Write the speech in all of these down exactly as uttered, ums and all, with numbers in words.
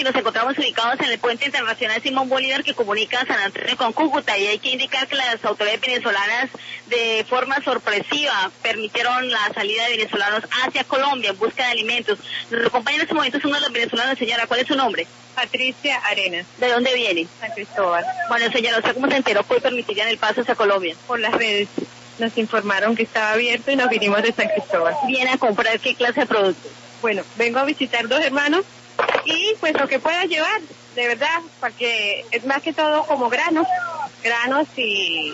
y nos encontramos ubicados en el puente internacional Simón Bolívar que comunica San Antonio con Cúcuta, y hay que indicar que las autoridades venezolanas de forma sorpresiva permitieron la salida de venezolanos hacia Colombia en busca de alimentos. Nos acompaña en este momento es uno de los venezolanos. Señora, ¿cuál es su nombre? Patricia Arenas. ¿De dónde viene? San Cristóbal. Bueno, señora, ¿usted cómo se enteró que hoy permitirían el paso hacia Colombia? Por las redes. Nos informaron que estaba abierto y nos vinimos de San Cristóbal. ¿Viene a comprar qué clase de productos? Bueno, vengo a visitar dos hermanos y pues lo que pueda llevar, de verdad, porque es más que todo como granos, granos y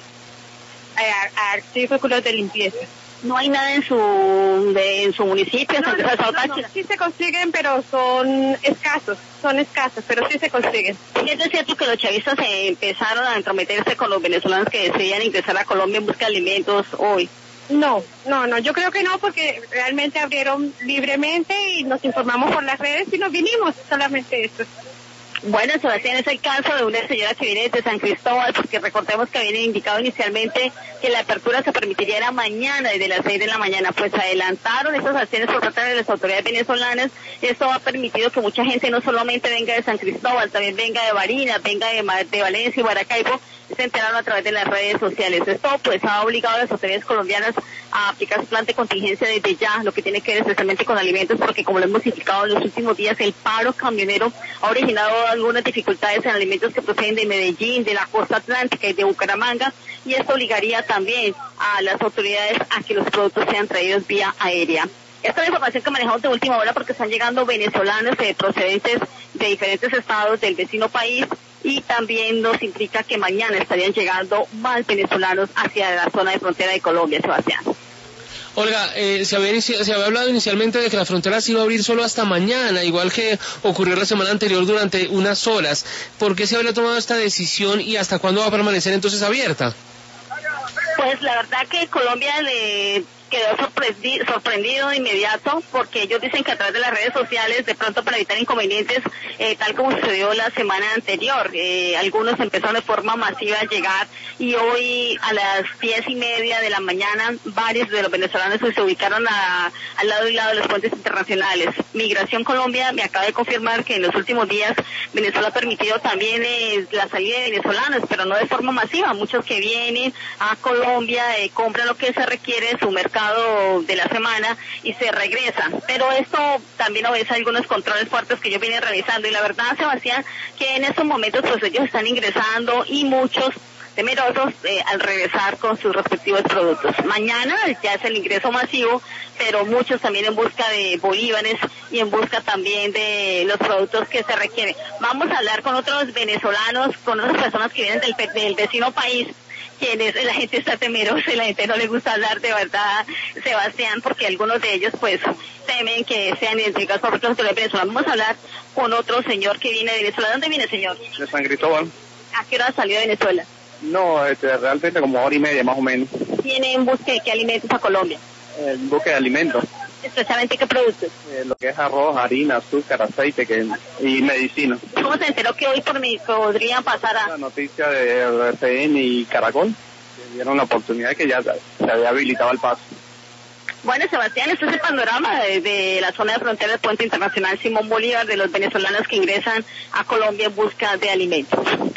eh, artículos de limpieza. ¿No hay nada en su de, en su municipio? No, no, no, no, sí se consiguen, pero son escasos, son escasos, pero sí se consiguen. ¿Es cierto que los chavistas eh, empezaron a entrometerse con los venezolanos que decidían ingresar a Colombia en busca de alimentos hoy? No, no, no, yo creo que no, porque realmente abrieron libremente y nos informamos por las redes y nos vinimos, solamente eso. Bueno, Sebastián, es el caso de una señora que viene desde San Cristóbal, porque recordemos que habían indicado inicialmente que la apertura se permitiría era mañana, desde las seis de la mañana, pues adelantaron estas acciones por parte de las autoridades venezolanas. Esto ha permitido que mucha gente no solamente venga de San Cristóbal, también venga de Barinas, venga de, de Valencia y Maracaibo, se enteraron a través de las redes sociales. Esto pues ha obligado a las autoridades colombianas a aplicar su plan de contingencia desde ya, lo que tiene que ver especialmente con alimentos, porque como lo hemos indicado en los últimos días, el paro camionero ha originado algunas dificultades en alimentos que proceden de Medellín, de la costa atlántica y de Bucaramanga, y esto obligaría también a las autoridades a que los productos sean traídos vía aérea. Esta es la información que manejamos de última hora, porque están llegando venezolanos eh, procedentes de diferentes estados del vecino país, y también nos implica que mañana estarían llegando más venezolanos hacia la zona de frontera de Colombia, Sebastián. Olga, eh, se, había inici- se había hablado inicialmente de que la frontera se iba a abrir solo hasta mañana, igual que ocurrió la semana anterior durante unas horas. ¿Por qué se habría tomado esta decisión y hasta cuándo va a permanecer entonces abierta? Pues la verdad que Colombia le quedó sorprendi- sorprendido de inmediato, porque ellos dicen que a través de las redes sociales, de pronto para evitar inconvenientes, eh, tal como sucedió la semana anterior, eh, algunos empezaron de forma masiva a llegar, y hoy a las diez y media de la mañana varios de los venezolanos se ubicaron a, al lado y lado de los puentes internacionales. Migración Colombia me acaba de confirmar que en los últimos días Venezuela ha permitido también eh, la salida de venezolanos, pero no de forma masiva. Muchos que vienen a Colombia eh, compran lo que se requiere en su mercado de la semana y se regresan, pero esto también obedece a algunos controles fuertes que ellos vienen realizando, y la verdad, Sebastián, que en estos momentos pues ellos están ingresando, y muchos temerosos eh, al regresar con sus respectivos productos. Mañana ya es el ingreso masivo, pero muchos también en busca de bolívares y en busca también de los productos que se requieren. Vamos a hablar con otros venezolanos, con otras personas que vienen del, del vecino país, quienes la gente está temerosa y la gente no le gusta hablar, de verdad, Sebastián, porque algunos de ellos pues temen que sean identificados por otras autoridades venezolanas. Vamos a hablar con otro señor que viene de Venezuela. ¿Dónde viene, señor? De San Cristóbal. ¿A qué hora salió de Venezuela? No, este, realmente como hora y media más o menos. ¿Viene en busca de qué alimentos a Colombia? En busca de alimentos. ¿Especialmente qué productos? Eh, lo que es arroz, harina, azúcar, aceite que, y medicina. ¿Cómo se enteró que hoy por mí podrían pasar a...? La noticia de R C N y Caracol, que dieron la oportunidad de que ya se había habilitado el paso. Bueno, Sebastián, este es el panorama de, de la zona de frontera del puente internacional Simón Bolívar, de los venezolanos que ingresan a Colombia en busca de alimentos.